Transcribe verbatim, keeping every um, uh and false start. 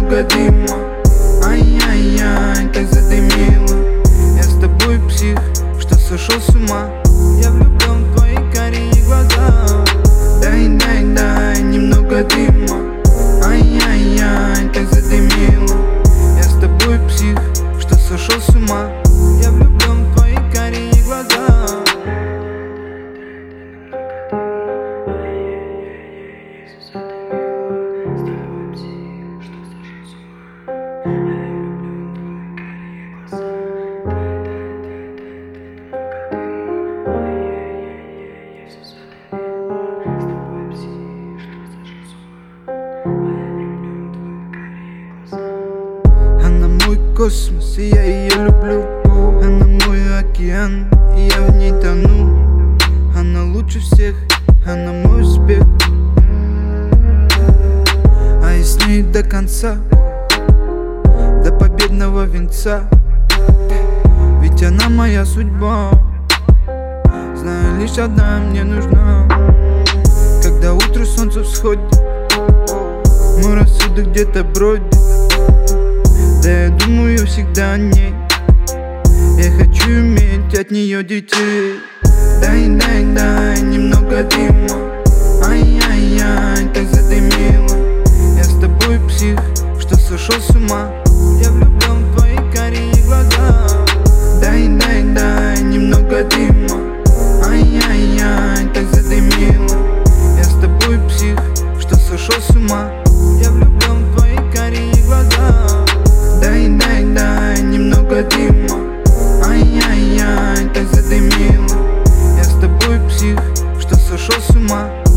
немного дыма. Ай-яй-яй, так задымила. Я с тобой псих, что сошел с ума. Я влюблен в твои карие глаза. Дай, дай, дай, немного дыма. Ай-яй-яй, так задымила. Я с тобой псих, что сошел с ума. Я влюблен в твои карие глаза. Она мой космос, и я ее люблю. Она мой океан, и я в ней тону. Она лучше всех, она мой успех. А я с ней до конца, до победного венца. Ведь она моя судьба. Знаю, лишь одна мне нужна. Когда утро солнце всходит, мой рассудок где-то бродит. Да я думаю всегда о ней. Я хочу иметь от нее детей. Дай, дай, дай, немного дыма. Ай-яй-яй, так задымила. Я с тобой псих, что сошел с ума. Я влюблен в твои карие глаза. Дай, дай, дай, немного дыма. Ай-яй-яй, так задымила. Я с тобой псих, что сошел с ума. Я влюблен в твои карие глаза. Дай, дай, дай, немного дыма. Ай-яй-яй, так задымила. Я с тобой псих, что сошел с ума.